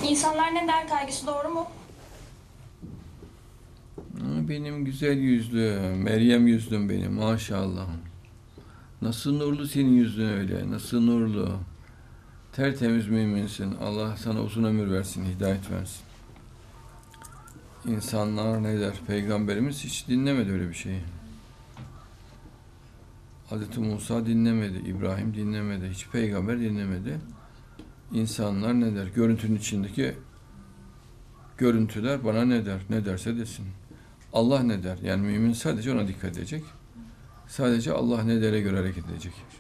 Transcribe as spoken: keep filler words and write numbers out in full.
İnsanlar ne der kaygısı doğru mu? Benim güzel yüzlü, Meryem yüzlüm benim maşallah. Nasıl nurlu senin yüzün öyle, nasıl nurlu. Tertemiz müminsin. Allah sana uzun ömür versin, hidayet versin. İnsanlar ne der? Peygamberimiz hiç dinlemedi öyle bir şeyi. Hazreti Musa dinlemedi, İbrahim dinlemedi, hiç peygamber dinlemedi. İnsanlar ne der? Görüntünün içindeki görüntüler bana ne der? Ne derse desin. Allah ne der? Yani mümin sadece ona dikkat edecek. Sadece Allah ne dere göre hareket edecek.